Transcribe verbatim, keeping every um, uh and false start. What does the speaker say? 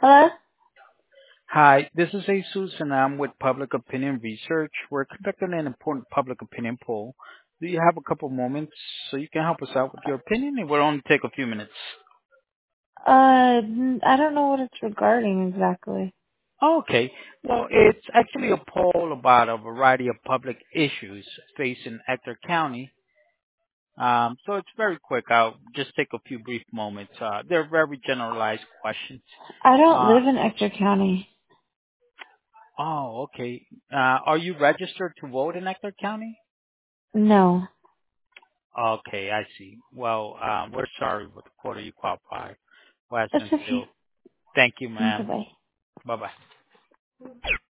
Hello? Hi, this is Jesus, and I'm with Public Opinion Research. We're conducting an important public opinion poll. Do you have a couple moments so you can help us out with your opinion? It will only take a few minutes. Uh, n- I don't know what it's regarding exactly. Okay. Well, it's actually a poll about a variety of public issues facing Ector County. Um, so it's very quick. I'll just take a few brief moments. Uh, they're very generalized questions. I don't Uh, live in Ector County. oh, okay. Uh, are you registered to vote in Ector County? No. Okay, I see. Well, um, we're sorry, but the quarter you qualify has It's been okay. filled. Thank you, ma'am. Bye-bye. Bye-bye.